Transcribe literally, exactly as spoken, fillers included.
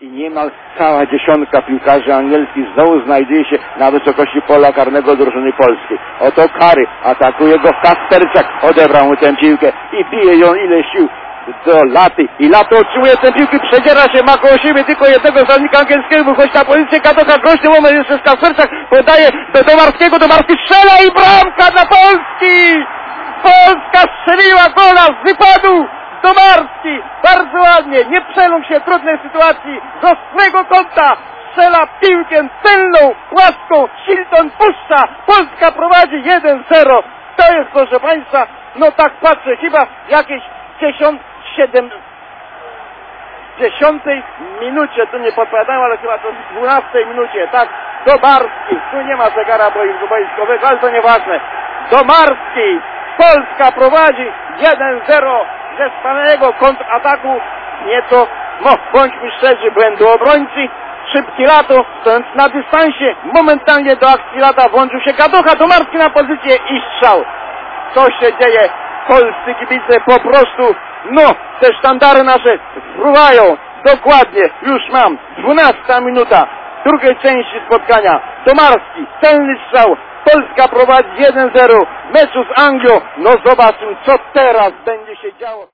I niemal cała dziesiątka piłkarzy angielskich znowu znajduje się na wysokości pola karnego drużyny polskiej. Oto Kary, atakuje go Kasperczak, odebrał mu tę piłkę i bije ją ile sił do Laty. I Lato otrzymuje tę piłkę, przedziera się, ma koło siebie tylko jednego zawodnika angielskiego, wychodzi na pozycję Kadoka, groźny moment, jeszcze Kasperczak podaje do Domarskiego, Domarski strzela i bramka dla Polski! Polska strzeliła gola z wypadu! Domarski, bardzo ładnie, nie przeląkł się w trudnej sytuacji, z ostrego kąta strzela piłkę celną, płaską, Shilton puszcza, Polska prowadzi jeden zero. To jest, proszę Państwa, no tak patrzę, chyba jakieś dziesiąt, siedem, dziesiątej minucie, tu nie podpowiadają, ale chyba to w dwunastej minucie, tak, Domarski, tu nie ma zegara boiskowego, ale to nieważne, Domarski, Polska prowadzi jeden zero. Ze wspaniałego kontrataku, nieco, no bądźmy szczerzy, błędu obrońcy, szybki Lato, stojąc na dystansie, momentalnie do akcji Lata włączył się Kaducha, Domarski na pozycję i strzał. Co się dzieje? Polscy kibice po prostu, no, te sztandary nasze fruwają, dokładnie, już mam, dwunasta minuta drugiej części spotkania, Domarski, celny strzał, Polska prowadzi jeden zero w meczu z Anglią, no zobaczmy, co teraz będzie się działo.